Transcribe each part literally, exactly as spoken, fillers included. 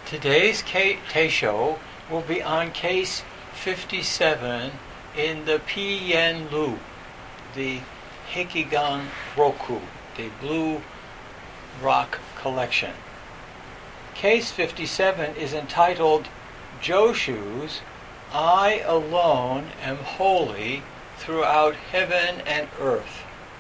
Today's Teisho will be on case fifty-seven in the Piyen Lu, the Hekigan Roku, the Blue Rock Collection. Case fifty-seven is entitled Joshu's I Alone Am Holy Throughout Heaven and Earth.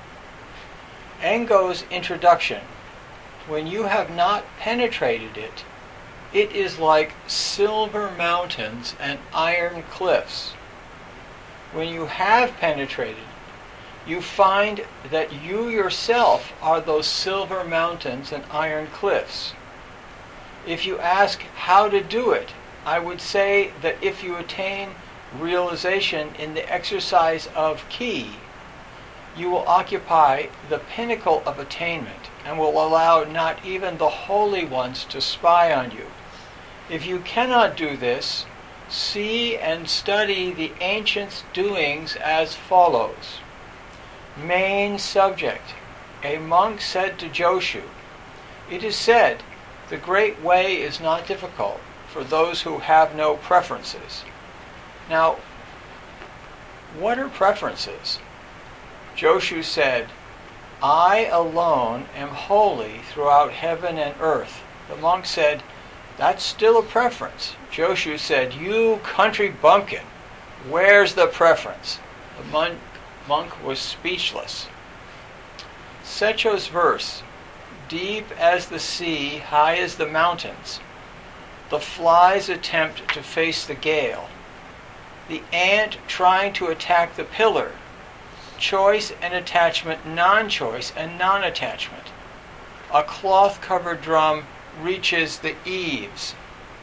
Engo's introduction. When you have not penetrated it, it is like silver mountains and iron cliffs. When you have penetrated, you find that you yourself are those silver mountains and iron cliffs. If you ask how to do it, I would say that if you attain realization in the exercise of ki, you will occupy the pinnacle of attainment and will allow not even the holy ones to spy on you. If you cannot do this, see and study the ancients' doings as follows. Main subject. A monk said to Joshu, "It is said, the great way is not difficult for those who have no preferences." Now, what are preferences? Joshu said, "I alone am holy throughout heaven and earth." The monk said, "That's still a preference." Joshu said, "You country bumpkin, where's the preference?" The monk, monk was speechless. Secho's verse, deep as the sea, high as the mountains. The flies attempt to face the gale. The ant trying to attack the pillar. Choice and attachment, non-choice and non-attachment. A cloth-covered drum reaches the eaves.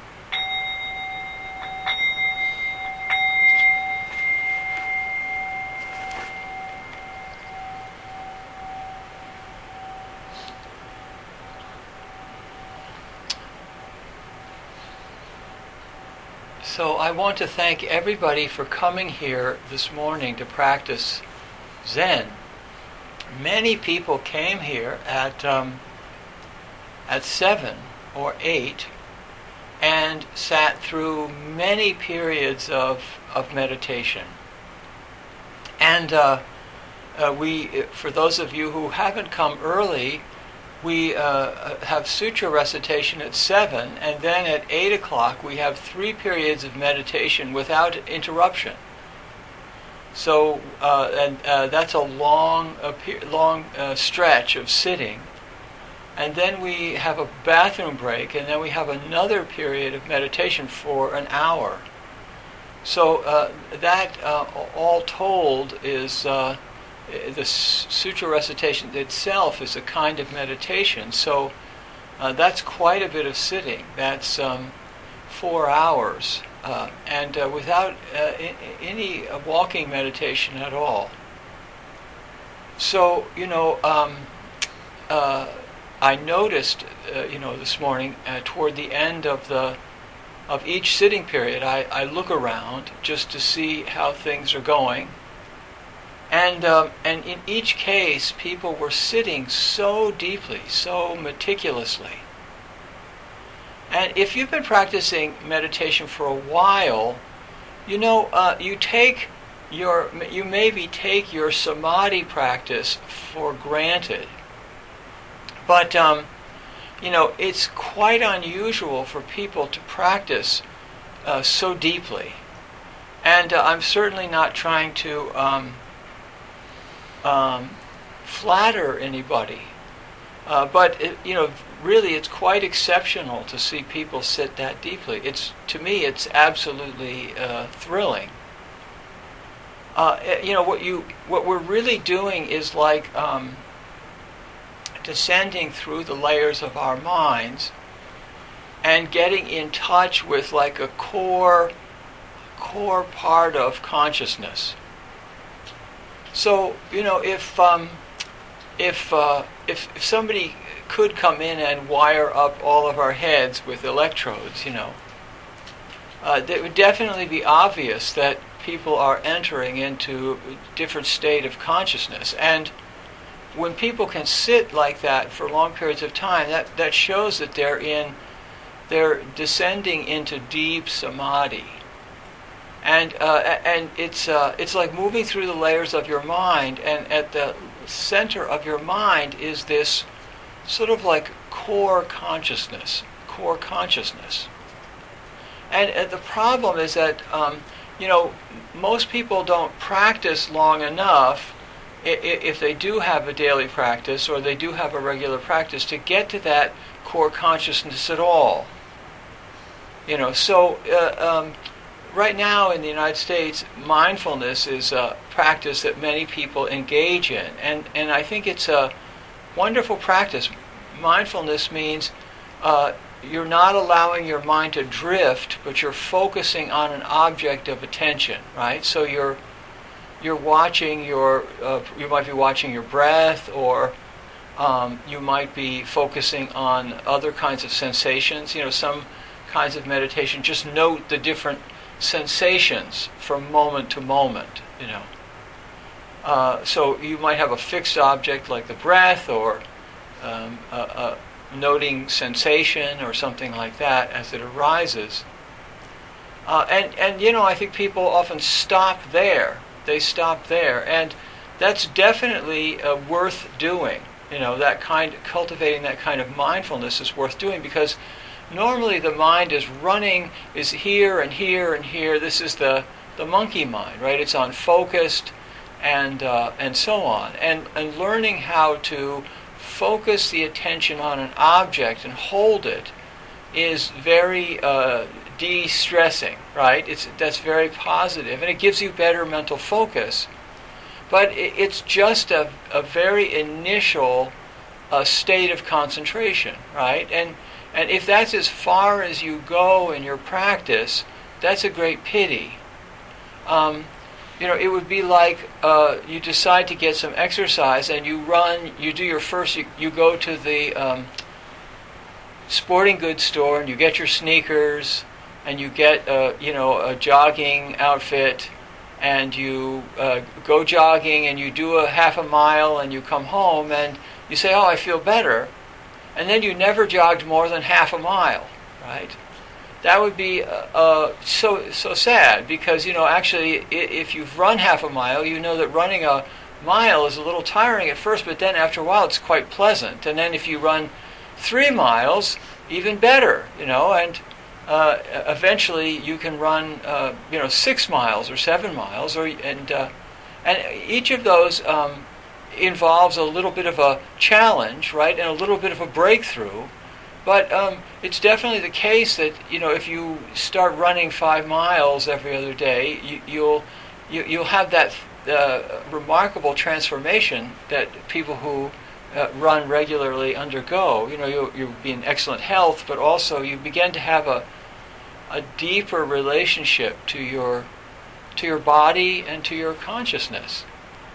So I want to thank everybody for coming here this morning to practice Zen. Many people came here at um, at seven or eight and sat through many periods of, of meditation. And uh, uh, we, for those of you who haven't come early, we uh, have sutra recitation at seven, and then at eight o'clock we have three periods of meditation without interruption. So, uh, and uh, that's a long, a pe- long uh, stretch of sitting. And then we have a bathroom break, and then we have another period of meditation for an hour. So uh, that, uh, all told, is uh, the sutra recitation itself is a kind of meditation. So uh, that's quite a bit of sitting. That's um, four hours, uh, and uh, without uh, I- any uh, walking meditation at all. So, you know, um, uh, I noticed, uh, you know, this morning uh, toward the end of the of each sitting period, I, I look around just to see how things are going, and um, and in each case, people were sitting so deeply, so meticulously. And if you've been practicing meditation for a while, you know, uh, you take your you maybe take your samadhi practice for granted. But, um, you know, it's quite unusual for people to practice uh, so deeply. And uh, I'm certainly not trying to um, um, flatter anybody. Uh, but, it, you know, really it's quite exceptional to see people sit that deeply. It's, to me, it's absolutely uh, thrilling. Uh, you know, what you what we're really doing is like Um, descending through the layers of our minds and getting in touch with like a core core part of consciousness. So, you know, if um, if, uh, if if somebody could come in and wire up all of our heads with electrodes, you know, uh, it would definitely be obvious that people are entering into a different state of consciousness. And when people can sit like that for long periods of time, that, that shows that they're in they're descending into deep samadhi. And uh, and it's uh, it's like moving through the layers of your mind, and at the center of your mind is this sort of like core consciousness, core consciousness. And, and the problem is that um, you know most people don't practice long enough, if they do have a daily practice or they do have a regular practice, to get to that core consciousness at all. You know, so. Uh, um, Right now in the United States, mindfulness is a practice that many people engage in. And, and I think it's a wonderful practice. Mindfulness means uh, you're not allowing your mind to drift, but you're focusing on an object of attention, right? So you're you're watching your, uh, you might be watching your breath, or um, you might be focusing on other kinds of sensations. You know, some kinds of meditation just note the different sensations from moment to moment, you know. Uh, so you might have a fixed object like the breath, or um, a, a noting sensation or something like that as it arises. Uh, and, and, you know, I think people often stop there. They stop there. And that's definitely uh, worth doing. You know, that kind, cultivating that kind of mindfulness is worth doing, because normally the mind is running, is here and here and here. This is the, the monkey mind, right? It's unfocused and uh, and so on. And, and learning how to focus the attention on an object and hold it is very uh, de-stressing, right? It's, that's very positive, and it gives you better mental focus. But it, it's just a, a very initial uh, state of concentration, right? And And if that's as far as you go in your practice, that's a great pity. Um, you know, it would be like uh, you decide to get some exercise and you run, you do your first, you, you go to the um, sporting goods store and you get your sneakers and you get, uh, you know, a jogging outfit, and you uh, go jogging and you do a half a mile and you come home and you say, oh, I feel better. And then you never jogged more than half a mile, right? That would be uh, uh, so so sad, because, you know, actually, I- if you've run half a mile, you know that running a mile is a little tiring at first, but then after a while it's quite pleasant. And then if you run three miles, even better, you know, and uh, eventually you can run, uh, you know, six miles or seven miles, or and uh, and each of those Um, involves a little bit of a challenge, right, and a little bit of a breakthrough. But um, it's definitely the case that, you know, if you start running five miles every other day, you, you'll you, you'll have that uh, remarkable transformation that people who uh, run regularly undergo. You know, you'll, you'll be in excellent health, but also you begin to have a a deeper relationship to your to your body and to your consciousness.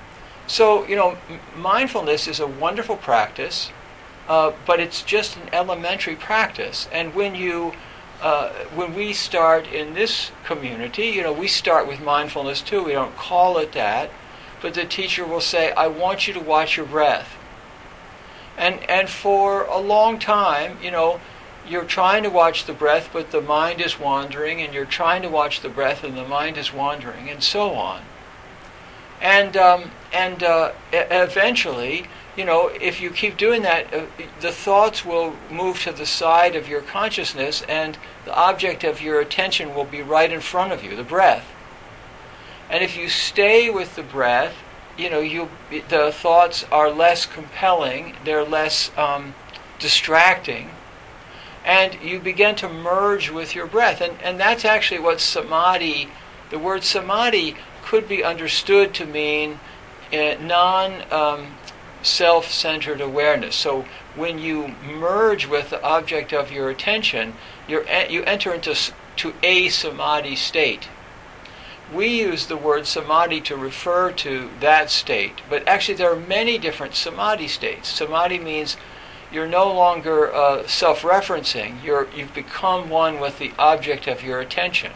So, you know, m- mindfulness is a wonderful practice, uh, but it's just an elementary practice. And when you, uh, when we start in this community, you know, we start with mindfulness too. We don't call it that, but the teacher will say, "I want you to watch your breath." And and for a long time, you know, you're trying to watch the breath, but the mind is wandering, and you're trying to watch the breath, and the mind is wandering, and so on. And um, and uh, e- eventually, you know, if you keep doing that, uh, the thoughts will move to the side of your consciousness, and the object of your attention will be right in front of you, the breath. And if you stay with the breath, you know, you the thoughts are less compelling, they're less um, distracting, and you begin to merge with your breath. And and that's actually what samadhi, the word samadhi, could be understood to mean uh, non um, self-centered awareness. So when you merge with the object of your attention, you're, you enter into to a samadhi state. We use the word samadhi to refer to that state, but actually there are many different samadhi states. Samadhi means you're no longer uh, self-referencing. You're, you've become one with the object of your attention.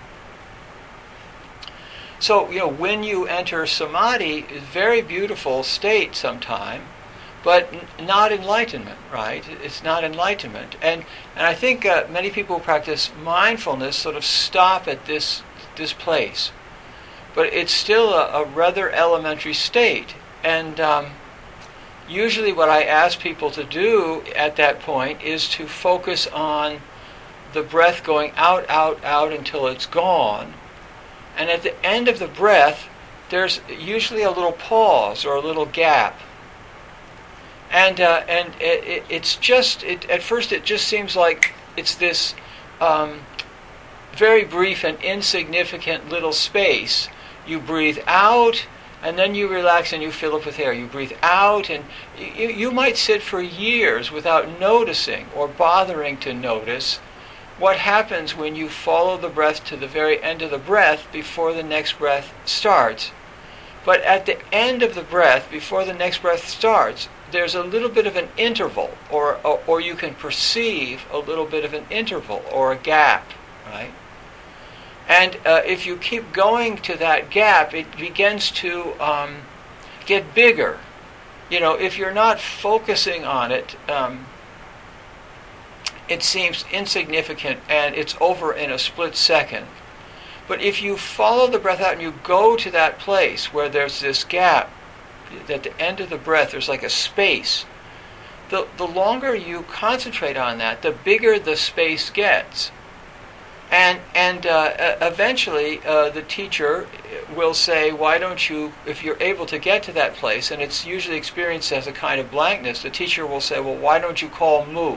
So, you know, when you enter samadhi, it's a very beautiful state sometime, but n- not enlightenment, right? It's not enlightenment. And and I think uh, many people who practice mindfulness sort of stop at this this place. But it's still a, a rather elementary state. And um, usually what I ask people to do at that point is to focus on the breath going out, out, out until it's gone. And at the end of the breath, there's usually a little pause or a little gap. And uh, and it, it, it's just, it, at first it just seems like it's this um, very brief and insignificant little space. You breathe out, and then you relax and you fill up with air. You breathe out, and you, you might sit for years without noticing or bothering to notice what happens when you follow the breath to the very end of the breath before the next breath starts. But at the end of the breath, before the next breath starts, there's a little bit of an interval, or, or, or you can perceive a little bit of an interval or a gap, right? And uh, if you keep going to that gap, it begins to um, get bigger. You know, if you're not focusing on it, um, it seems insignificant and it's over in a split second. But if you follow the breath out and you go to that place where there's this gap, at the end of the breath there's like a space, the, the longer you concentrate on that, the bigger the space gets. And and uh, eventually uh, the teacher will say, why don't you, if you're able to get to that place, and it's usually experienced as a kind of blankness, the teacher will say, well, why don't you call Mu?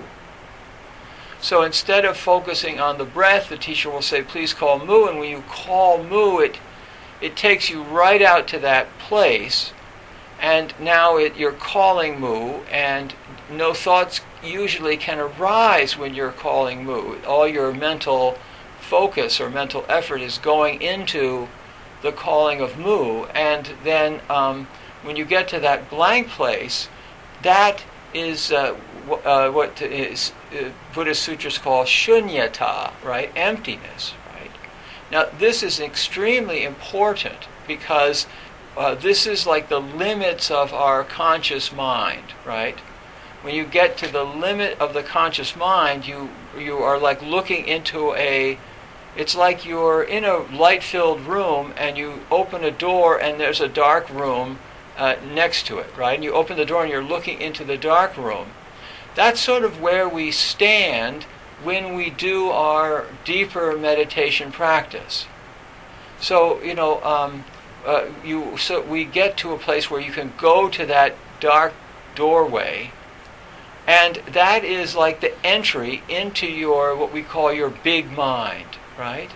So instead of focusing on the breath, the teacher will say, please call Mu, and when you call Mu, it it takes you right out to that place, and now it, you're calling Mu, and no thoughts usually can arise when you're calling Mu. All your mental focus or mental effort is going into the calling of Mu, and then um, when you get to that blank place, that is uh, w- uh, what is uh, Buddhist sutras call shunyata, right? Emptiness, right? Now this is extremely important because uh, this is like the limits of our conscious mind, right? When you get to the limit of the conscious mind, you you are like looking into a It's like you're in a light-filled room and you open a door and there's a dark room uh, next to it, right? And you open the door and you're looking into the dark room. That's sort of where we stand when we do our deeper meditation practice. So, you know, um, uh, you so we get to a place where you can go to that dark doorway, and that is like the entry into your, what we call your big mind. Right,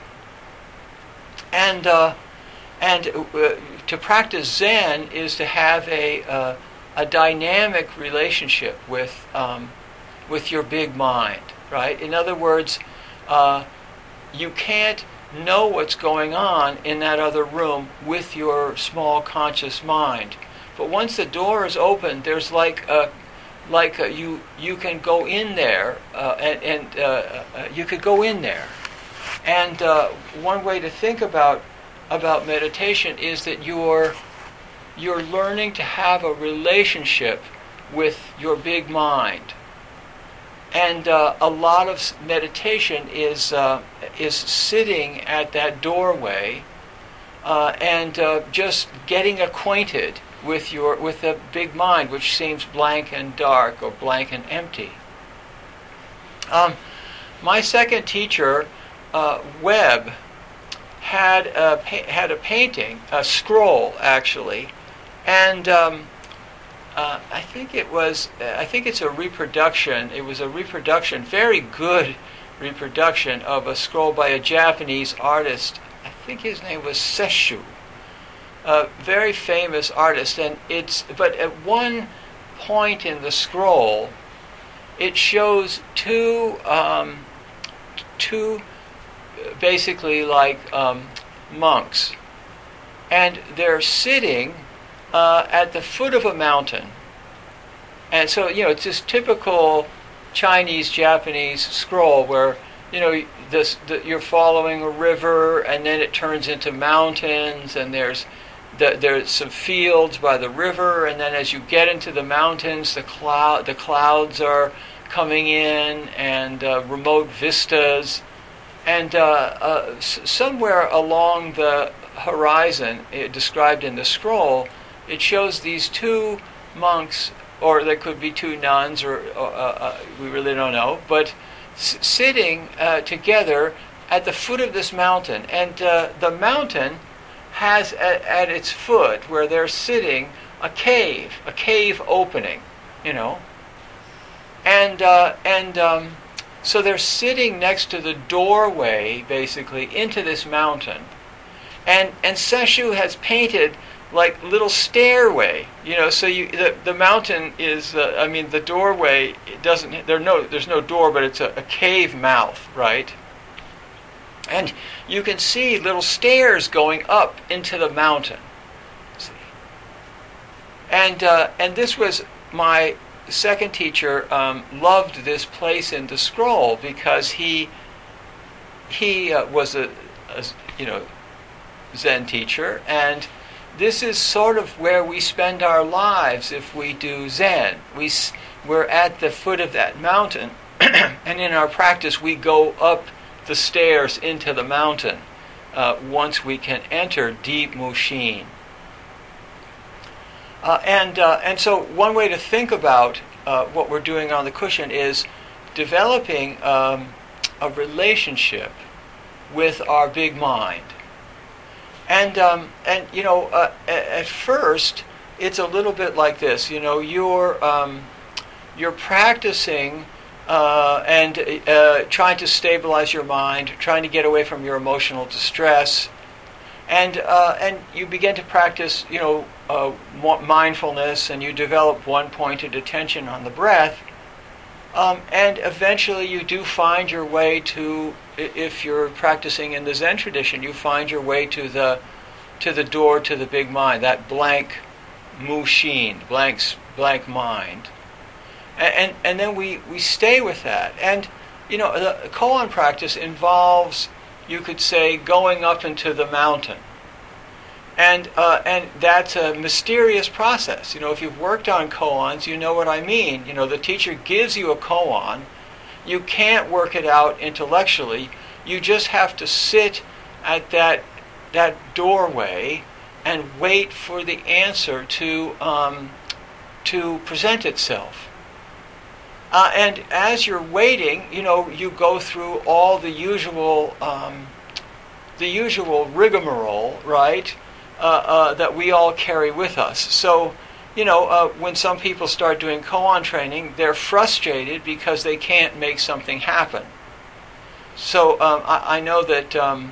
and uh, and uh, to practice Zen is to have a uh, a dynamic relationship with um, with your big mind. Right. In other words, uh, you can't know what's going on in that other room with your small conscious mind. But once the door is open, there's like a like a, you you can go in there, uh, and, and uh, uh, you could go in there. And uh, one way to think about about meditation is that you're you're learning to have a relationship with your big mind. And uh, a lot of meditation is uh, is sitting at that doorway uh, and uh, just getting acquainted with your with the big mind, which seems blank and dark or blank and empty. Um, my second teacher, Uh, Webb, had a pa- had a painting, a scroll actually, and um, uh, I think it was I think it's a reproduction. It was a reproduction, very good reproduction of a scroll by a Japanese artist. I think his name was Sesshu, a very famous artist. And it's but at one point in the scroll, it shows two um, two. basically like um, monks, and they're sitting uh, at the foot of a mountain. And so, you know, it's this typical Chinese, Japanese scroll where, you know, this the, you're following a river and then it turns into mountains, and there's the, there's some fields by the river, and then as you get into the mountains, the cloud the clouds are coming in, and uh, remote vistas, and uh, uh, s- somewhere along the horizon, uh, described in the scroll, it shows these two monks, or there could be two nuns, or uh, uh, we really don't know, but s- sitting uh, together at the foot of this mountain. And uh, the mountain has at, at its foot, where they're sitting, a cave, a cave opening, you know. And uh, and um, so they're sitting next to the doorway, basically, into this mountain. And and Sesshu has painted like little stairway, you know. So you the, the mountain is, uh, I mean, the doorway, it doesn't there no there's no door, but it's a, a cave mouth, right? And you can see little stairs going up into the mountain. See? And uh, and this was my second teacher. Um, loved this place in the scroll because he he uh, was a, a you know Zen teacher, and this is sort of where we spend our lives if we do Zen. We we're at the foot of that mountain, and in our practice we go up the stairs into the mountain uh, once we can enter deep Mushin. Uh, and uh, and so one way to think about uh, what we're doing on the cushion is developing um, a relationship with our big mind. And um, and you know, uh, at first it's a little bit like this. You know, you're um, you're practicing uh, and uh, trying to stabilize your mind, trying to get away from your emotional distress, and uh, and you begin to practice, you know, uh, mindfulness, and you develop one-pointed attention on the breath, um, and eventually you do find your way to, if you're practicing in the Zen tradition, you find your way to the to the door to the big mind, that blank Mushin, blank blank mind, and and, and then we, we stay with that. And you know, the koan practice involves, you could say, going up into the mountain, and uh, and that's a mysterious process. You know, if you've worked on koans, you know what I mean. You know, the teacher gives you a koan. You can't work it out intellectually. You just have to sit at that that doorway and wait for the answer to um, to present itself. Uh, and as you're waiting, you know, you go through all the usual um, the usual rigmarole, right? Uh, uh, that we all carry with us. So, you know, uh, when some people start doing koan training, they're frustrated because they can't make something happen. So um, I, I know that um,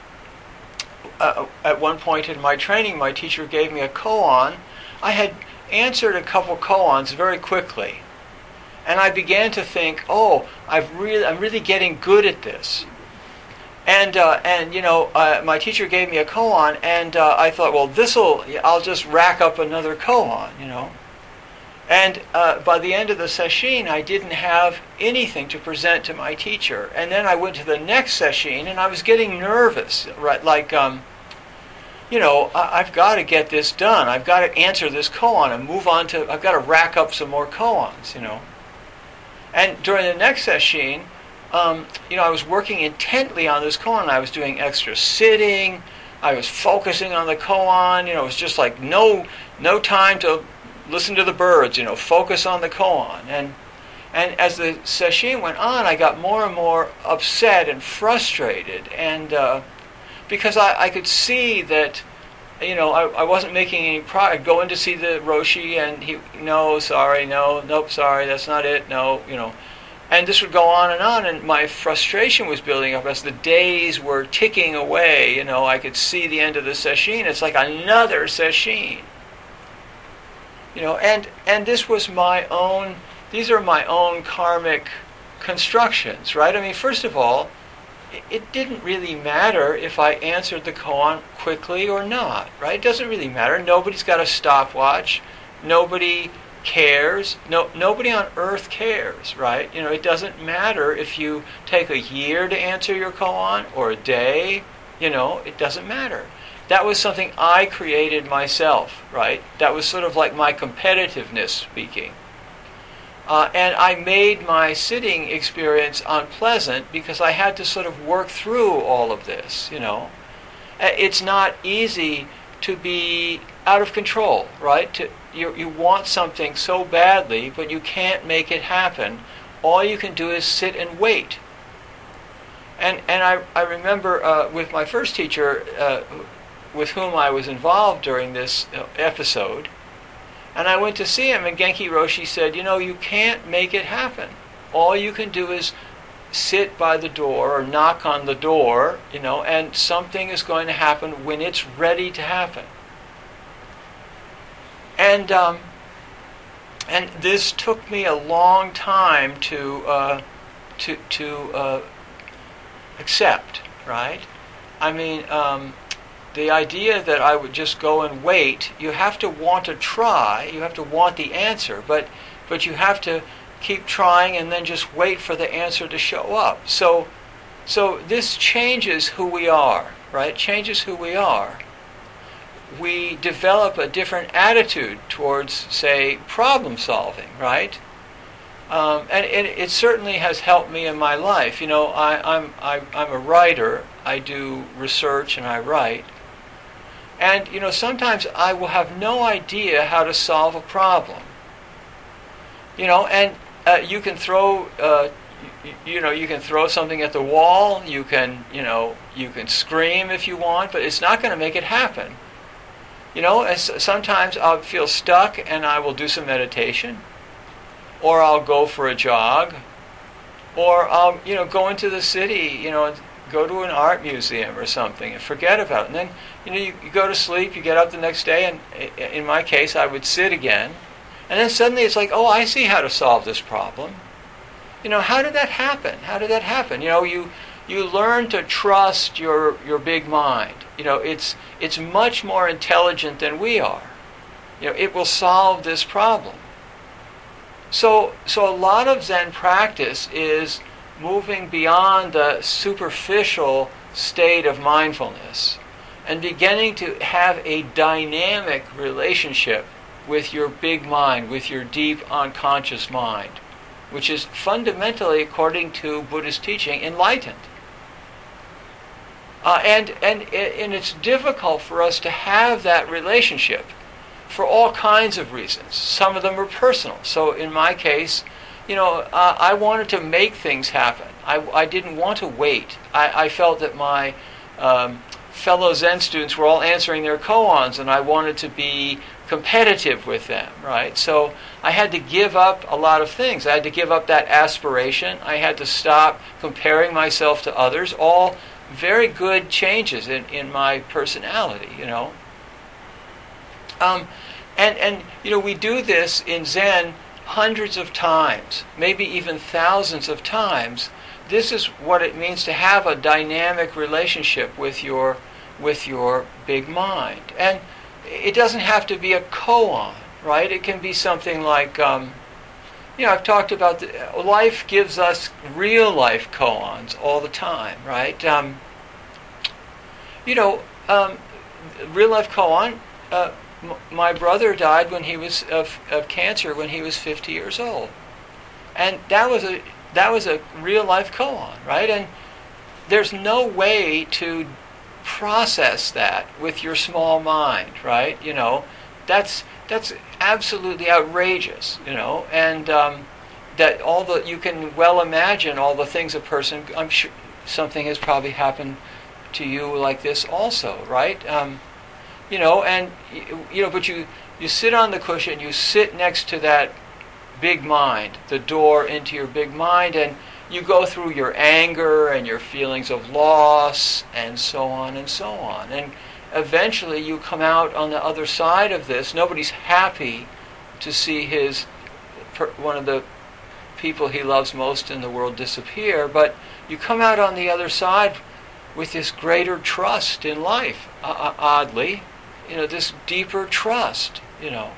uh, at one point in my training, my teacher gave me a koan. I had answered a couple koans very quickly, and I began to think, "Oh, I've really, I'm really getting good at this." And uh, and you know, uh, my teacher gave me a koan, and uh, I thought, well, this'll, I'll just rack up another koan, you know. And uh, by the end of the sesshin, I didn't have anything to present to my teacher. And then I went to the next sesshin, and I was getting nervous, right? Like, um, you know, I- I've got to get this done. I've got to answer this koan and move on to. I've got to rack up some more koans, you know. And during the next sesshin, Um, you know, I was working intently on this koan. I was doing extra sitting. I was focusing on the koan. You know, it was just like no, no time to listen to the birds. You know, focus on the koan. And and as the sesshin went on, I got more and more upset and frustrated, and uh, because I, I could see that, you know, I, I wasn't making any progress. I'd go in to see the roshi, and he, no, sorry, no, nope, sorry, that's not it, no, you know. And this would go on and on, and my frustration was building up as the days were ticking away. You know, I could see the end of the sesshin. It's like another sesshin. You know, and and this was my own. These are my own karmic constructions, right? I mean, first of all, it, it didn't really matter if I answered the koan quickly or not, right? It doesn't really matter. Nobody's got a stopwatch. Nobody cares. No, nobody on earth cares, right? You know, it doesn't matter if you take a year to answer your koan or a day. You know, it doesn't matter. that was something I created myself, right? That was sort of like my competitiveness speaking. Uh, and I made my sitting experience unpleasant because I had to sort of work through all of this, you know. It's not easy to be out of control, right? To, you, you want something so badly, but you can't make it happen. All you can do is sit and wait. And and I, I remember uh, with my first teacher, uh, with whom I was involved during this episode, and I went to see him, and Genki Roshi said, you know, you can't make it happen. All you can do is sit by the door or knock on the door, you know, and something is going to happen when it's ready to happen. And um, and this took me a long time to uh, to to uh, accept, right? I mean, um, the idea that I would just go and wait, you have to want to try, you have to want the answer, but but you have to keep trying and then just wait for the answer to show up. So so this changes who we are, right? Changes who we are. We develop a different attitude towards, say, problem solving, right? Um, and it, it certainly has helped me in my life. You know, I, I'm I, I'm a writer. I do research and I write. And you know, sometimes I will have no idea how to solve a problem. You know, and uh, you can throw, uh, you, you know, you can throw something at the wall. You can, you know, you can scream if you want, but it's not going to make it happen. You know, and sometimes I'll feel stuck and I will do some meditation. Or I'll go for a jog, or I'll, you know, go into the city, you know, go to an art museum or something and forget about it. And then, you know, you, you go to sleep, you get up the next day, and in my case, I would sit again. And then suddenly it's like, oh, I see how to solve this problem. You know, how did that happen? How did that happen? You know, you you learn to trust your your big mind. You know, it's it's much more intelligent than we are. You know, it will solve this problem. So, so a lot of Zen practice is moving beyond the superficial state of mindfulness and beginning to have a dynamic relationship with your big mind, with your deep unconscious mind, which is fundamentally, according to Buddhist teaching, enlightened. Uh, and, and, and it's difficult for us to have that relationship for all kinds of reasons. Some of them are personal. So in my case, you know, uh, I wanted to make things happen. I, I didn't want to wait. I, I felt that my um, fellow Zen students were all answering their koans, and I wanted to be competitive with them, right? So I had to give up a lot of things. I had to give up that aspiration. I had to stop comparing myself to others. All very good changes in, in my personality, you know. Um, and, and, you know, we do this in Zen hundreds of times, maybe even thousands of times. This is what it means to have a dynamic relationship with your, with your big mind. And it doesn't have to be a koan, right? It can be something like, um, you know, I've talked about, the, life gives us real life koans all the time, right? Um, you know, um, real life koan, uh, my brother died when he was of, of cancer when he was fifty years old, and that was a that was a real life koan, right? And there's no way to process that with your small mind, right? You know, that's that's absolutely outrageous, you know, and um, that all the you can well imagine all the things a person. I'm sure something has probably happened to you like this also, right? Um, You know, and you know, but you you sit on the cushion, you sit next to that big mind, the door into your big mind, and you go through your anger and your feelings of loss and so on and so on. And eventually you come out on the other side of this. Nobody's happy to see his one of the people he loves most in the world disappear, but you come out on the other side with this greater trust in life, uh, oddly. You know, this deeper trust, you know.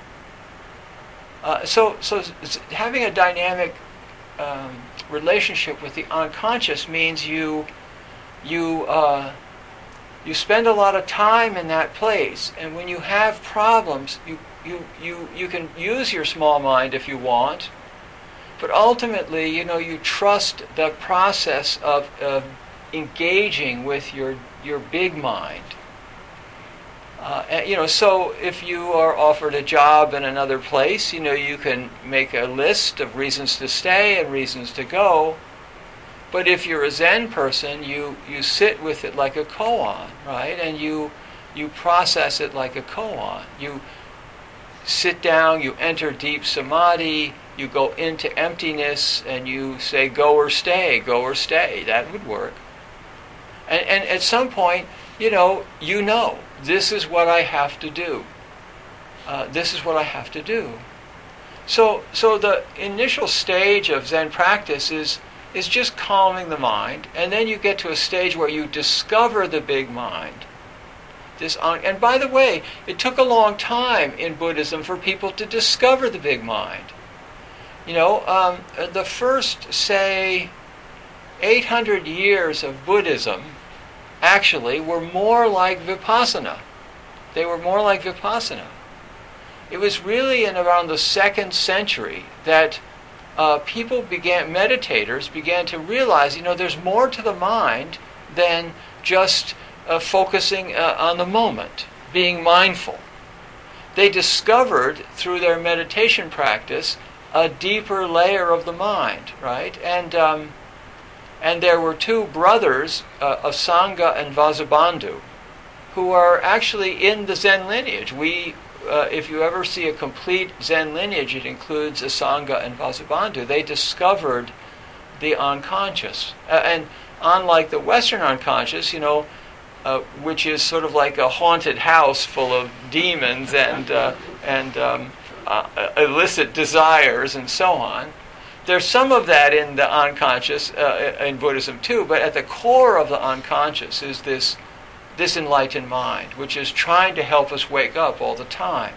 Uh, so, so having a dynamic um, relationship with the unconscious means you, you, uh, you spend a lot of time in that place, and when you have problems, you, you, you, you can use your small mind if you want, but ultimately, you know, you trust the process of, of engaging with your, your big mind. Uh, and, you know, so if you are offered a job in another place, you know, you can make a list of reasons to stay and reasons to go. But if you're a Zen person, you, you sit with it like a koan, right? And you you process it like a koan. You sit down, you enter deep samadhi, you go into emptiness, and you say, go or stay, go or stay. That would work. And, and at some point, you know, you know, this is what I have to do. Uh, this is what I have to do. So, so the initial stage of Zen practice is is just calming the mind, and then you get to a stage where you discover the big mind. This on, and by the way, it took a long time in Buddhism for people to discover the big mind. You know, um, the first, say, eight hundred years of Buddhism actually were more like Vipassana. They were more like Vipassana. It was really in around the second century that uh, people began, meditators began to realize, you know, there's more to the mind than just uh, focusing uh, on the moment, being mindful. They discovered through their meditation practice a deeper layer of the mind, right? And um, and there were two brothers, uh, Asanga and Vasubandhu, who are actually in the Zen lineage. We, uh, if you ever see a complete Zen lineage, it includes Asanga and Vasubandhu. They discovered the unconscious, uh, and unlike the Western unconscious, you know, uh, which is sort of like a haunted house full of demons and uh, and um, uh, illicit desires and so on. There's some of that in the unconscious uh, in Buddhism too, but at the core of the unconscious is this this enlightened mind, which is trying to help us wake up all the time.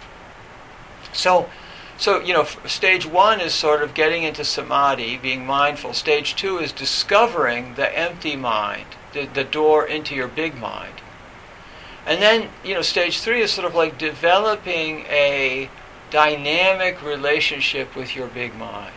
So, so you know, stage one is sort of getting into samadhi, being mindful. Stage two is discovering the empty mind, the, the door into your big mind. And then, you know, stage three is sort of like developing a dynamic relationship with your big mind.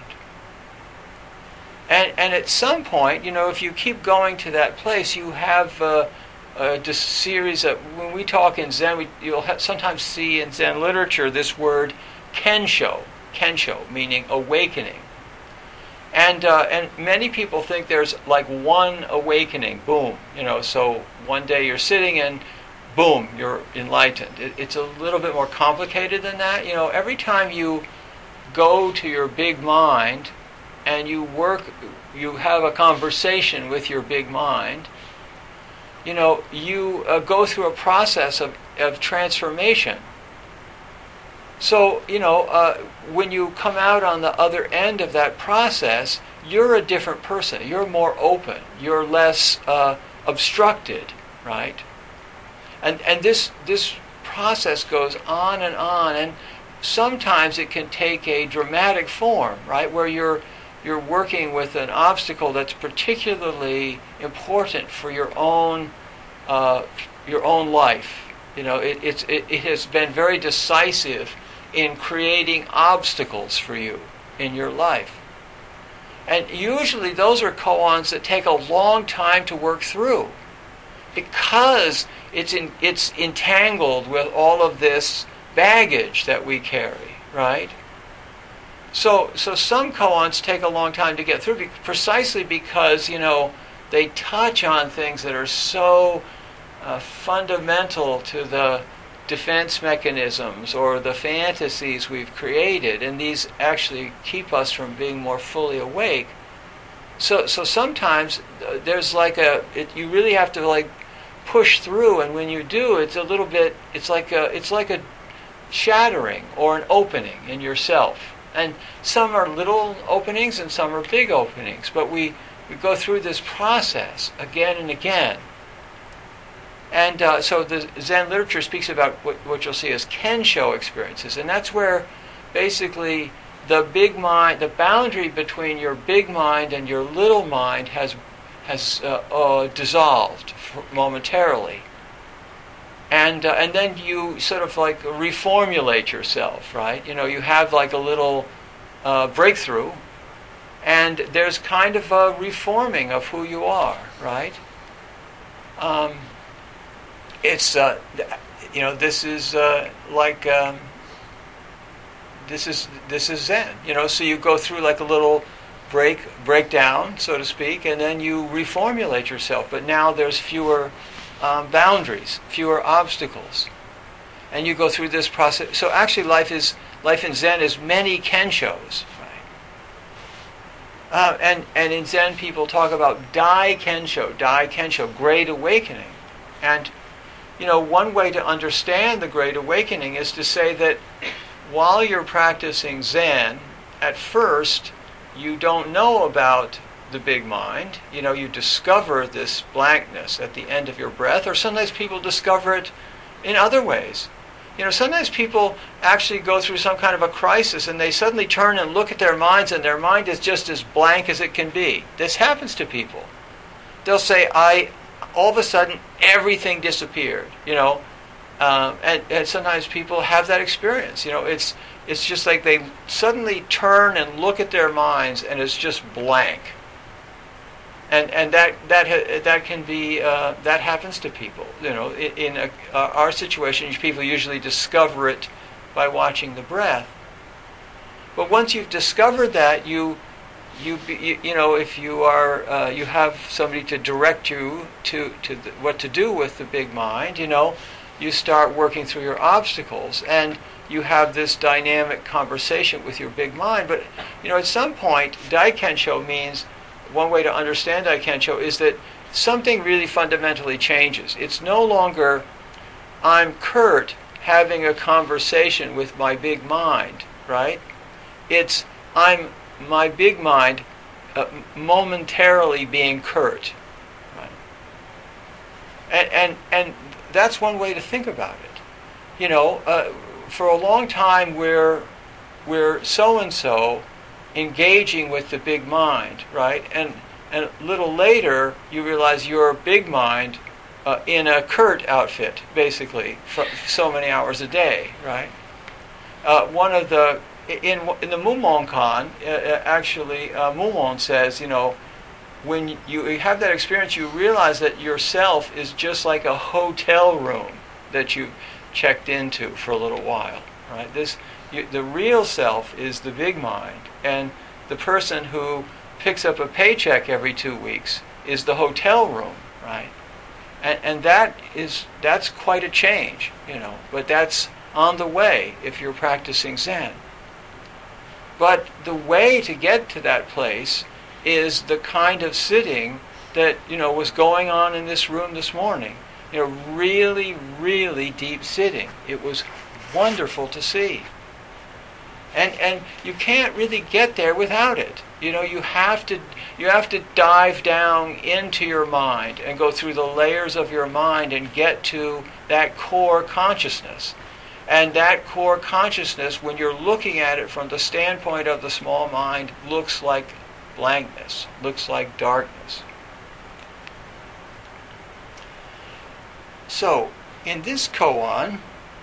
And, and at some point, you know, if you keep going to that place, you have uh, a dis- series of, when we talk in Zen, we, you'll have, sometimes see in Zen literature this word kensho, kensho, meaning awakening. And uh, and many people think there's like one awakening, boom, you know, so one day you're sitting and boom, you're enlightened. It, it's a little bit more complicated than that. You know, every time you go to your big mind, and you work, you have a conversation with your big mind, you know, you uh, go through a process of, of transformation. So, you know, uh, when you come out on the other end of that process, you're a different person. You're more open. You're less uh, obstructed, right? And and this this process goes on and on, and sometimes it can take a dramatic form, right, where you're you're working with an obstacle that's particularly important for your own uh, your own life. You know, it, it's it, it has been very decisive in creating obstacles for you in your life. And usually those are koans that take a long time to work through, because it's in, it's entangled with all of this baggage that we carry, right? So, so some koans take a long time to get through, be- precisely because, you know, they touch on things that are so uh, fundamental to the defense mechanisms or the fantasies we've created, and these actually keep us from being more fully awake. So, so sometimes uh, there's like a, it, you really have to like push through, and when you do, it's a little bit, it's like a, it's like a shattering or an opening in yourself. And some are little openings and some are big openings. But we, we go through this process again and again. And uh, so the Zen literature speaks about what, what you'll see as kensho experiences. And that's where basically the big mind, the boundary between your big mind and your little mind has has uh, uh, dissolved momentarily. And, uh, and then you sort of like reformulate yourself, right? You know, you have like a little uh, breakthrough, and there's kind of a reforming of who you are, right? Um, it's, uh, you know, this is uh, like, um, this is this is Zen, you know, so you go through like a little break, breakdown, so to speak, and then you reformulate yourself, but now there's fewer Um, boundaries, fewer obstacles, and you go through this process. So actually, life is life in Zen is many kenshos, right? Uh, and and in Zen, people talk about Dai Kensho, Dai Kensho, Great Awakening, and you know, one way to understand the Great Awakening is to say that while you're practicing Zen, at first you don't know about the big mind. You know, you discover this blankness at the end of your breath, or sometimes people discover it in other ways. You know, sometimes people actually go through some kind of a crisis and they suddenly turn and look at their minds and their mind is just as blank as it can be. This happens to people. They'll say, I, all of a sudden, everything disappeared, you know, um, and, and sometimes people have that experience. You know, it's it's just like they suddenly turn and look at their minds and it's just blank. And and that that that can be uh, that happens to people. You know, in, in a, uh, our situation, people usually discover it by watching the breath. But once you've discovered that, you you you, you know, if you are uh, you have somebody to direct you to to the, what to do with the big mind. You know, you start working through your obstacles, and you have this dynamic conversation with your big mind. But you know, at some point, Daikensho means. One way to understand Daikensho is that something really fundamentally changes. It's no longer, I'm Kurt having a conversation with my big mind, right? It's, I'm my big mind uh, momentarily being Kurt, right? And, and, and that's one way to think about it. You know, uh, for a long time we're, we're so-and-so, engaging with the big mind, right? And and a little later, you realize you're a big mind uh, in a Kurt outfit, basically, for so many hours a day, right? Uh, one of the in in the Mumonkan, uh, actually, uh, Mumon says, you know, when you have that experience, you realize that yourself is just like a hotel room that you checked into for a little while, right? This. You, the real self is the big mind, and the person who picks up a paycheck every two weeks is the hotel room, right? And, and that is that's quite a change, you know. But that's on the way if you're practicing Zen. But the way to get to that place is the kind of sitting that you know was going on in this room this morning. You know, really, really deep sitting. It was wonderful to see. And and you can't really get there without it. You know, you have to you have to dive down into your mind and go through the layers of your mind and get to that core consciousness. And that core consciousness, when you're looking at it from the standpoint of the small mind, looks like blankness, looks like darkness. So, in this koan,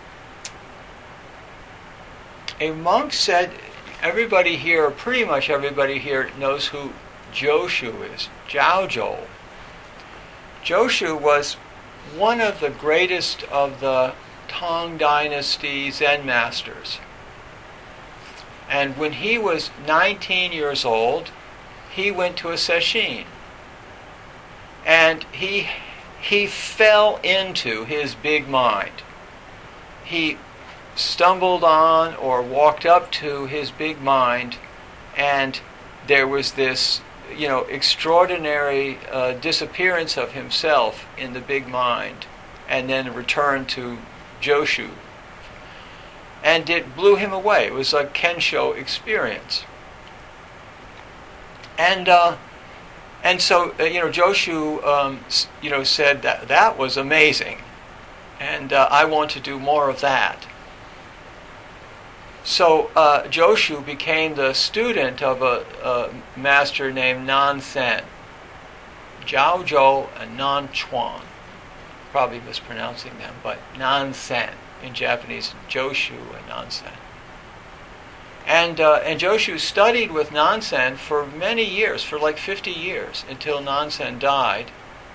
a monk said, everybody here, pretty much everybody here knows who Joshu is, Jiaozhou. Joshu was one of the greatest of the Tang Dynasty Zen masters. And when he was nineteen years old, he went to a sesshin. And he he fell into his big mind. He stumbled on or walked up to his big mind, and there was this, you know, extraordinary uh, disappearance of himself in the big mind, and then returned to Joshu. And it blew him away. It was a Kensho experience. And uh, and so, uh, you know, Joshu, um, you know, said that that was amazing, and uh, I want to do more of that. So uh, Joshu became the student of a, a master named Nansen. Zhao Zhou and Nan Chuan. Probably mispronouncing them, but Nansen in Japanese, Joshu and Nansen. And uh, and Joshu studied with Nansen for many years, for like fifty years, until Nansen died.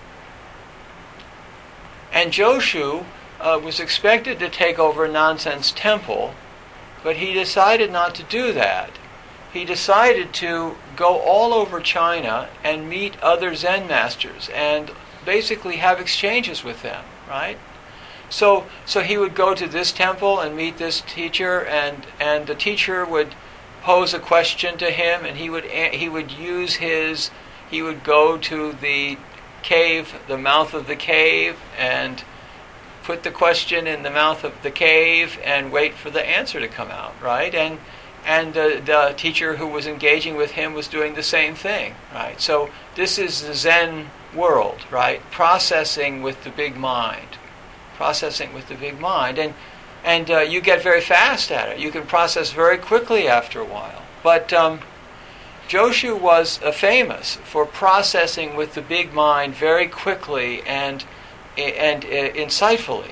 And Joshu uh, was expected to take over Nansen's temple, but he decided not to do that. He decided to go all over China and meet other Zen masters and basically have exchanges with them, right? So so he would go to this temple and meet this teacher, and, and the teacher would pose a question to him, and he would he would use his he would go to the cave, the mouth of the cave, and put the question in the mouth of the cave and wait for the answer to come out, right? And and the, the teacher who was engaging with him was doing the same thing, right? So this is the Zen world, right? Processing with the big mind. Processing with the big mind. And and uh, you get very fast at it. You can process very quickly after a while. But um, Joshu was uh, famous for processing with the big mind very quickly and and uh, insightfully.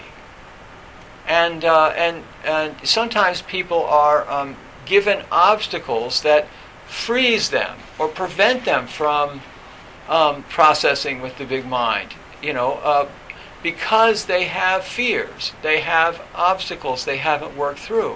And uh, and and sometimes people are um, given obstacles that freeze them or prevent them from um, processing with the big mind. You know, uh, because they have fears, they have obstacles they haven't worked through.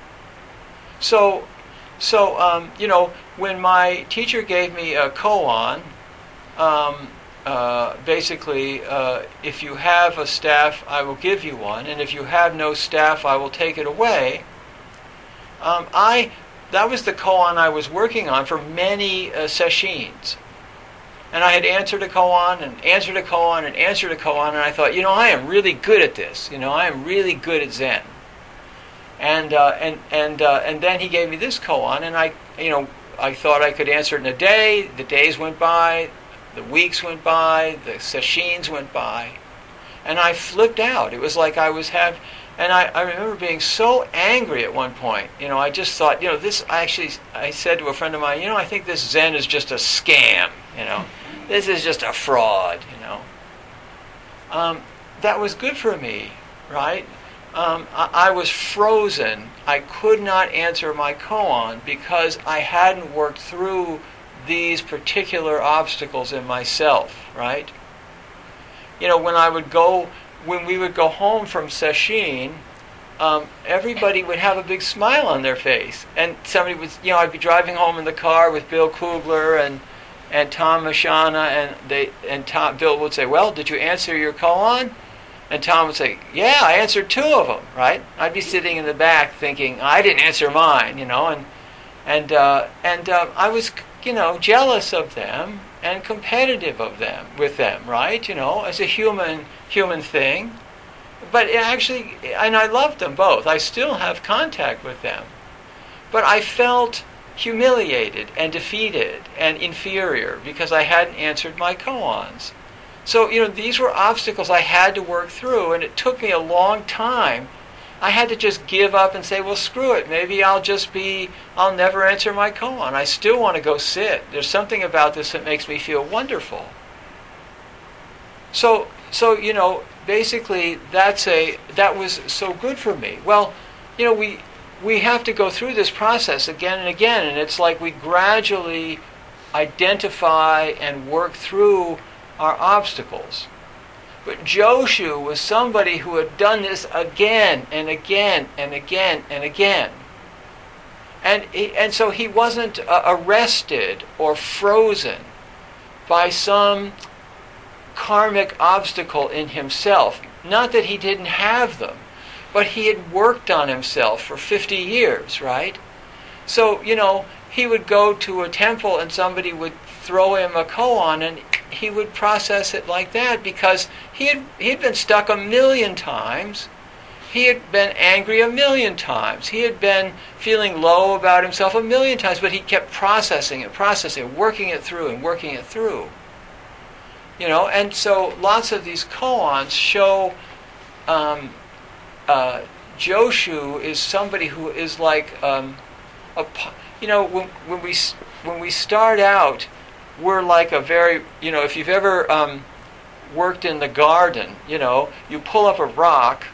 So, so um, you know, when my teacher gave me a koan, um, uh, basically, uh, if you have a staff, I will give you one, and if you have no staff, I will take it away. Um, I that was the koan I was working on for many uh, sesshins. And I had answered a koan and answered a koan and answered a koan, and I thought, you know, I am really good at this. You know, I am really good at Zen. And uh, and and uh, and then he gave me this koan, and I, you know, I thought I could answer it in a day. The days went by, the weeks went by, the sesshins went by, and I flipped out. It was like I was have, and I, I remember being so angry at one point. You know, I just thought, you know, this. I actually, I said to a friend of mine, you know, I think this Zen is just a scam. You know. This is just a fraud, you know. Um, that was good for me, right? Um, I, I was frozen. I could not answer my koan because I hadn't worked through these particular obstacles in myself, right? You know, when I would go, when we would go home from sesshin, um, everybody would have a big smile on their face. And somebody was, you know, I'd be driving home in the car with Bill Kugler and and Tom Mashana, and they and Tom Bill would say, "Well, did you answer your koan?" And Tom would say, "Yeah, I answered two of them." Right? I'd be sitting in the back thinking, "I didn't answer mine," you know, and and uh, and uh, I was, you know, jealous of them and competitive of them with them, right? You know, as a human human thing. But it actually, and I loved them both. I still have contact with them, but I felt humiliated and defeated and inferior because I hadn't answered my koans. So, you know, these were obstacles I had to work through, and it took me a long time. I had to just give up and say, well, screw it. Maybe I'll just be, I'll never answer my koan. I still want to go sit. There's something about this that makes me feel wonderful. So, so you know, basically that's a, that was so good for me. Well, you know, we, we have to go through this process again and again, and it's like we gradually identify and work through our obstacles. But Joshu was somebody who had done this again and again and again and again. And he, and so he wasn't uh, arrested or frozen by some karmic obstacle in himself. Not that he didn't have them, but he had worked on himself for fifty years, right? So, you know, he would go to a temple and somebody would throw him a koan and he would process it like that because he had he had been stuck a million times. He had been angry a million times. He had been feeling low about himself a million times, but he kept processing it, processing it, working it through and working it through. You know, and so lots of these koans show um, Uh, Joshu is somebody who is like, um, a, you know, when, when we when we start out we're like a very, you know, if you've ever um, worked in the garden, you know, you pull up a rock,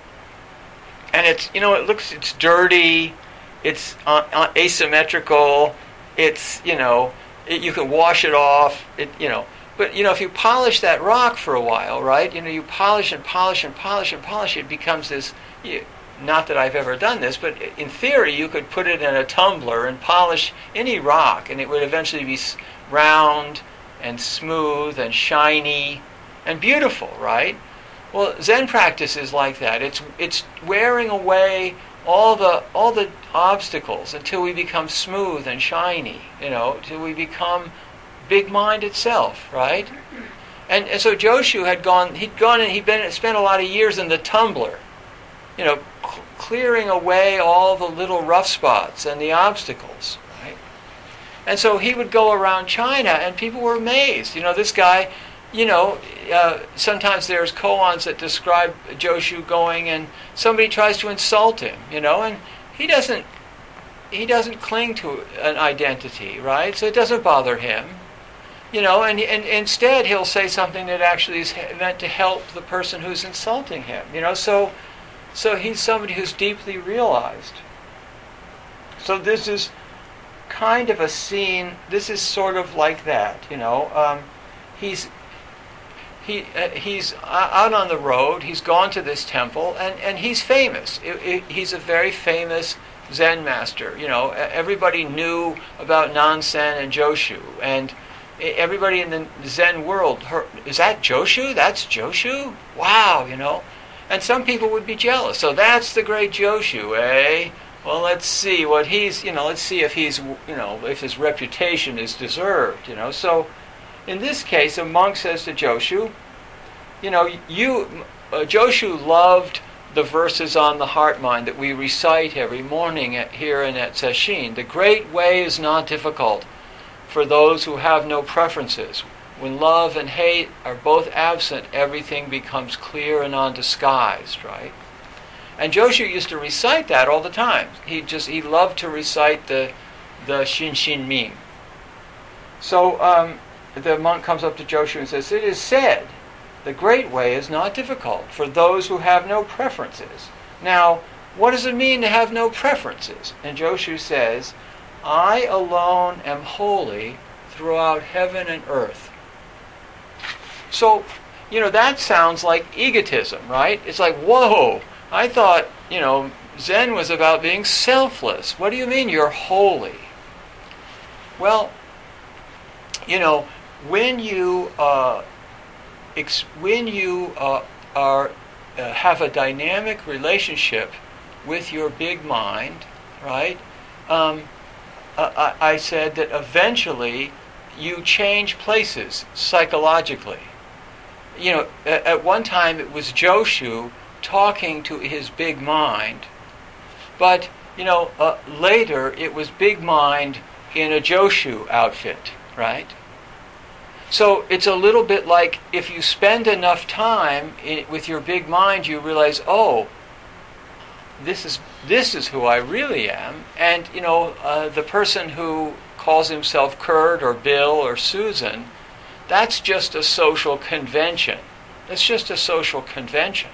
and it's, you know, it looks, it's dirty, it's uh, uh, asymmetrical, it's, you know, it, you can wash it off, it, you know. But, you know, if you polish that rock for a while, right, you know, you polish and polish and polish and polish, it becomes this, you, not that I've ever done this, but in theory you could put it in a tumbler and polish any rock, and it would eventually be round and smooth and shiny and beautiful, right? Well, Zen practice is like that. It's it's wearing away all the all the obstacles until we become smooth and shiny, you know, until we become big mind itself, right? And, and so Joshu had gone, he'd gone and he'd been spent a lot of years in the tumbler, you know, cl- clearing away all the little rough spots and the obstacles, right? And so he would go around China, and people were amazed. You know, this guy, you know, uh, sometimes there's koans that describe Joshu going, and somebody tries to insult him, you know, and he doesn't, he doesn't cling to an identity, right? So it doesn't bother him. You know, and, and instead he'll say something that actually is meant to help the person who's insulting him. You know, so so he's somebody who's deeply realized. So this is kind of a scene. This is sort of like that. You know, um, he's he uh, he's out on the road. He's gone to this temple, and, and he's famous. It, it, he's a very famous Zen master. You know, everybody knew about Nansen and Joshu, and everybody in the Zen world heard, is that Joshu? That's Joshu? Wow, you know. And some people would be jealous. So that's the great Joshu, eh? Well, let's see what he's, you know, let's see if he's, you know, if his reputation is deserved, you know. So in this case, a monk says to Joshu, you know, you, uh, Joshu loved the verses on the heart mind that we recite every morning at, here and at Sesshin. The great way is not difficult for those who have no preferences. When love and hate are both absent, everything becomes clear and undisguised, right? And Joshu used to recite that all the time. He just he loved to recite the the Shin Shin Ming. So um, the monk comes up to Joshu and says, "It is said, the great way is not difficult for those who have no preferences." Now, what does it mean to have no preferences? And Joshu says, I alone am holy throughout heaven and earth. So, you know, that sounds like egotism, right? It's like, whoa, I thought, you know, Zen was about being selfless. What do you mean you're holy? Well, you know, when you uh, ex- when you uh, are uh, have a dynamic relationship with your big mind, right? Um, Uh, I, I said that eventually you change places psychologically. You know, at, at one time it was Joshu talking to his big mind, but, you know, uh, later it was big mind in a Joshu outfit, right? So it's a little bit like if you spend enough time in, with your big mind, you realize, oh, This is this is who I really am, and you know uh, the person who calls himself Kurt or Bill or Susan, that's just a social convention. That's just a social convention.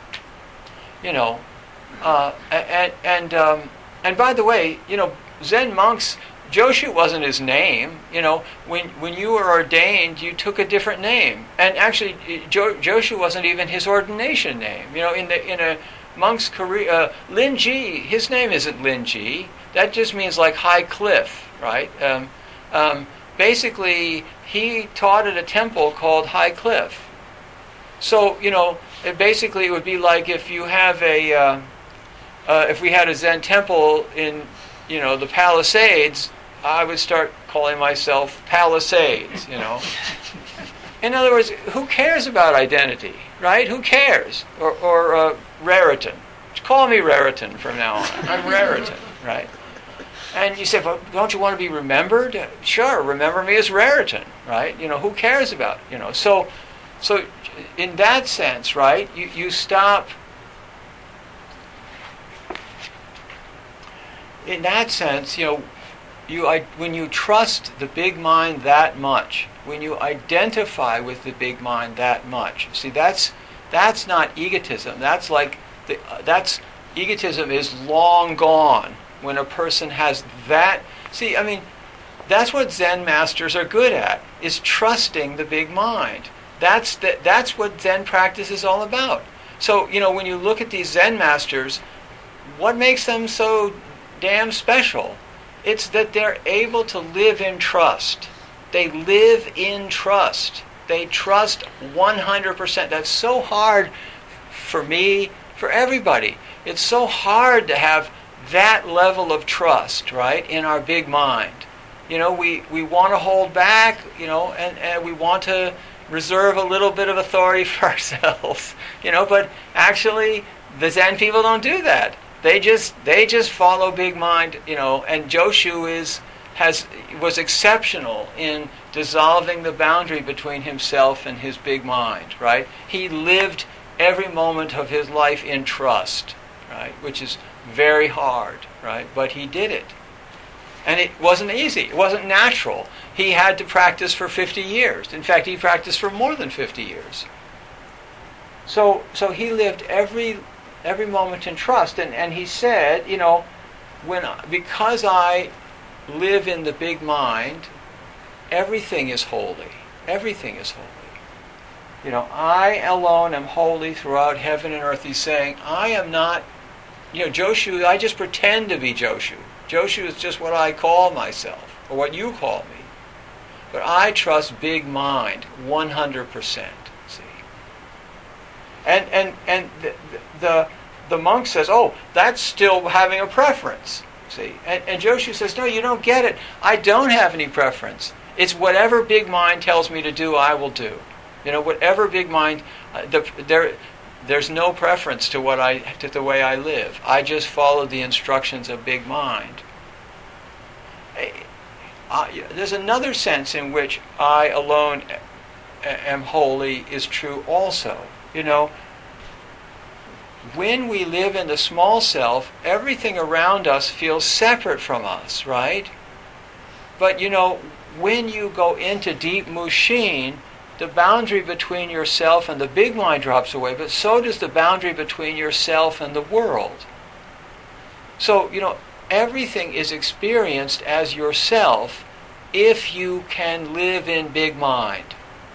You know, uh, and and um, and by the way, you know, Zen monks, Joshu wasn't his name. You know, when when you were ordained, you took a different name, and actually, jo- Joshu wasn't even his ordination name. You know, in the in a monk's career, uh, Lin Ji, his name isn't Lin Ji. That just means like high cliff, right? Um, um, basically, he taught at a temple called High Cliff. So, you know, it basically it would be like if you have a, uh, uh, if we had a Zen temple in, you know, the Palisades, I would start calling myself Palisades, you know. In other words, who cares about identity, right? Who cares? Or, or uh, Raritan. Call me Raritan from now on. I'm Raritan, right? And you say, well, don't you want to be remembered? Sure, remember me as Raritan, right? You know, who cares about, you know? So, so in that sense, right, you, you stop, in that sense, you know, you I, when you trust the big mind that much, when you identify with the big mind that much, see, that's that's not egotism. That's like the, uh, that's egotism is long gone when a person has that. See, I mean, that's what Zen masters are good at, is trusting the big mind. That's the, that's what Zen practice is all about. So, you know, when you look at these Zen masters, what makes them so damn special? It's that they're able to live in trust. They live in trust. They trust one hundred percent. That's so hard for me, for everybody. It's so hard to have that level of trust, right, in our big mind. You know, we, we want to hold back, you know, and, and we want to reserve a little bit of authority for ourselves, you know, but actually the Zen people don't do that. They just they just follow big mind, you know, and Joshu is has was exceptional in dissolving the boundary between himself and his big mind, right? He lived every moment of his life in trust, right? Which is very hard, right? But he did it. And it wasn't easy. It wasn't natural. He had to practice for fifty years. In fact, he practiced for more than fifty years. So so he lived every every moment in trust. And, and he said, you know, when because I live in the big mind, everything is holy. Everything is holy. You know, I alone am holy throughout heaven and earth. He's saying, I am not, you know, Joshu, I just pretend to be Joshu. Joshu is just what I call myself, or what you call me. But I trust big mind, one hundred percent. See, and and and the the, the monk says, "Oh, that's still having a preference." See, and, and Joshu says, "No, you don't get it. I don't have any preference. It's whatever big mind tells me to do, I will do. You know, whatever big mind. Uh, the, there, there's no preference to what I to the way I live. I just follow the instructions of big mind." Uh, there's another sense in which I alone am holy is true also. You know, when we live in the small self, everything around us feels separate from us, right? But you know, when you go into deep Mushin, the boundary between yourself and the big mind drops away, but so does the boundary between yourself and the world. So, you know, everything is experienced as yourself if you can live in big mind.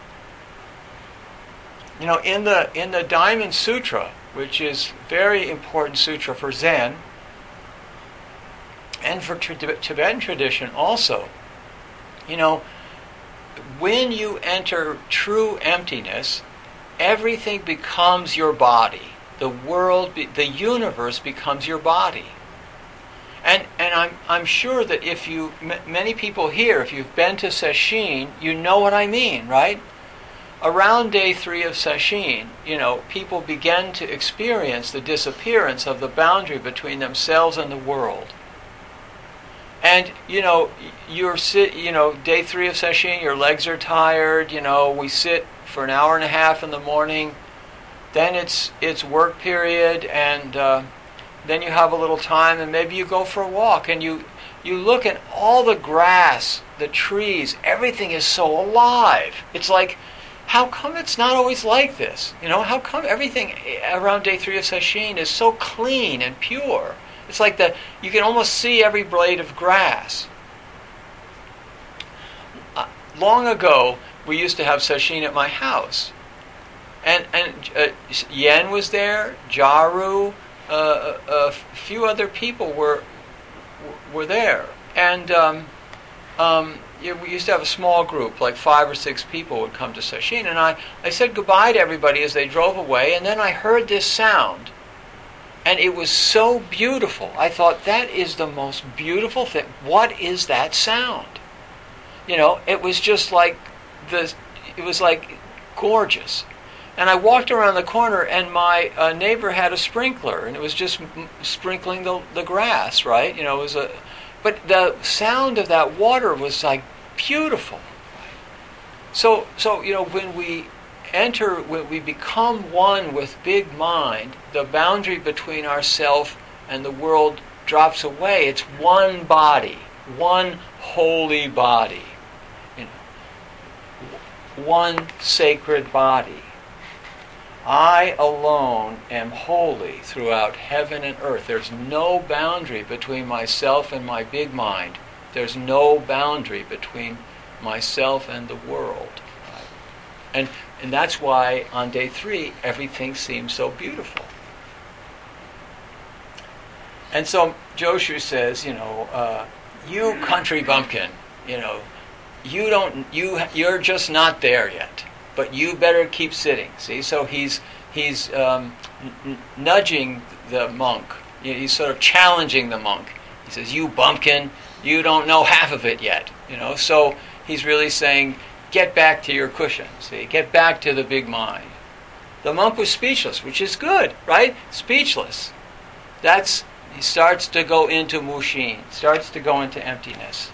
You know, in the in the Diamond Sutra, which is a very important sutra for Zen, and for Tibetan tradition also, you know, when you enter true emptiness, everything becomes your body. The world, be, the universe becomes your body. And and I'm I'm sure that if you, m- many people here, if you've been to Sesshin, you know what I mean, right? Around day three of Sesshin, you know, people begin to experience the disappearance of the boundary between themselves and the world. And, you know, you're sit, you know, day three of Sesshin, your legs are tired, you know, we sit for an hour and a half in the morning, then it's it's work period, and uh, then you have a little time, and maybe you go for a walk, and you, you look at all the grass, the trees, everything is so alive. It's like, how come it's not always like this? You know, how come everything around day three of Sesshin is so clean and pure? It's like the you can almost see every blade of grass. Uh, long ago, we used to have Sesshin at my house. And and uh, Yen was there, Jaru, uh, a, a few other people were were there. And um, um, we used to have a small group, like five or six people would come to Sesshin. And I, I said goodbye to everybody as they drove away, and then I heard this sound. And it was so beautiful. I thought, that is the most beautiful thing. What is that sound? You know, it was just like the, it was like gorgeous. And I walked around the corner, and my uh, neighbor had a sprinkler, and it was just m- sprinkling the the grass, right? You know, it was a, but the sound of that water was like beautiful. So, so you know, when we enter, when we become one with big mind, the boundary between ourself and the world drops away. It's one body. one holy body, you know, one sacred body. I alone am holy throughout heaven and earth. There's no boundary between myself and my big mind. There's no boundary between myself and the world. Right? And and that's why on day three, everything seems so beautiful. And so Joshu says, you know, uh, you country bumpkin, you know, you don't, you, you're just not there yet. But you better keep sitting. See, so he's he's um, n- nudging the monk. He's sort of challenging the monk. He says, "You bumpkin, you don't know half of it yet." You know, so he's really saying, "Get back to your cushion. See, get back to the big mind." The monk was speechless, which is good, right? Speechless. That's he starts to go into mushin, starts to go into emptiness.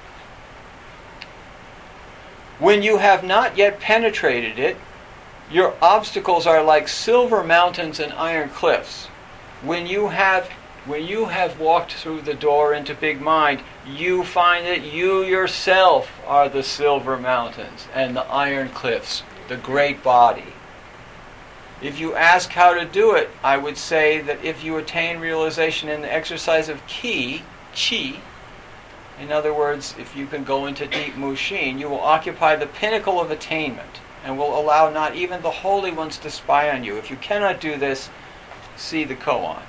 When you have not yet penetrated it, your obstacles are like silver mountains and iron cliffs. When you have when you have walked through the door into big mind, you find that you yourself are the silver mountains and the iron cliffs, the great body. If you ask how to do it, I would say that if you attain realization in the exercise of ki, chi, in other words, if you can go into deep mushin, you will occupy the pinnacle of attainment and will allow not even the holy ones to spy on you. If you cannot do this, see the koan.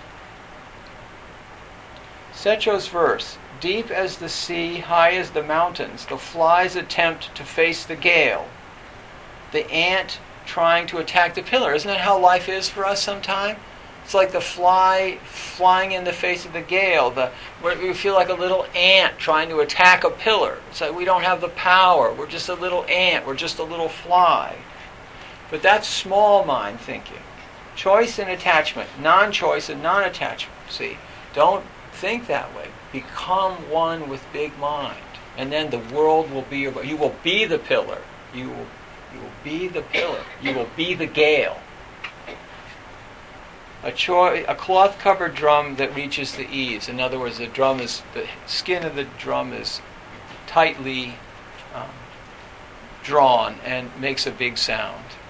Secho's verse, deep as the sea, high as the mountains, the flies attempt to face the gale. The ant trying to attack the pillar. Isn't that how life is for us sometime? It's like the fly flying in the face of the gale. The, we feel like a little ant trying to attack a pillar. It's like we don't have the power. We're just a little ant. We're just a little fly. But that's small mind thinking. Choice and attachment. Non-choice and non-attachment. See, don't think that way. Become one with big mind. And then the world will be your... You will be the pillar. You will, you will be the pillar. You will be the gale. A, cho- a cloth-covered drum that reaches the eaves. In other words, the drum is the skin of the drum is tightly um, drawn and makes a big sound.